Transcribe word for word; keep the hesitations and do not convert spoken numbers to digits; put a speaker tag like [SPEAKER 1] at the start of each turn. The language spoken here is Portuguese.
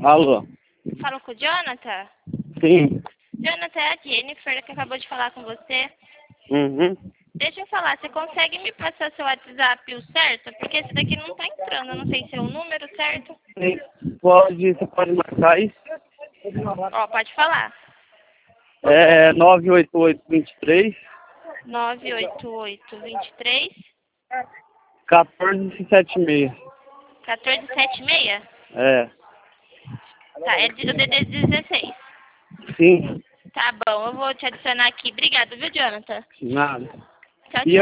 [SPEAKER 1] Alô?
[SPEAKER 2] Falo com o Jonathan?
[SPEAKER 1] Sim.
[SPEAKER 2] Jonathan, é a Jennifer que acabou de falar com você.
[SPEAKER 1] Uhum.
[SPEAKER 2] Deixa eu falar, você consegue me passar seu WhatsApp o certo? Porque esse daqui não tá entrando, eu não sei se é o número certo.
[SPEAKER 1] Sim. Pode, você pode marcar isso?
[SPEAKER 2] Ó, pode falar.
[SPEAKER 1] É nove oito oito, dois três,
[SPEAKER 2] nove oito oito, dois três,
[SPEAKER 1] um quatro sete seis.
[SPEAKER 2] um quatro sete seis?
[SPEAKER 1] É.
[SPEAKER 2] Tá, é de- o D D dezesseis.
[SPEAKER 1] Sim.
[SPEAKER 2] Tá bom, eu vou te adicionar aqui. Obrigado, viu, Jonathan?
[SPEAKER 1] Nada.
[SPEAKER 2] Tchau,
[SPEAKER 1] E
[SPEAKER 2] tchau.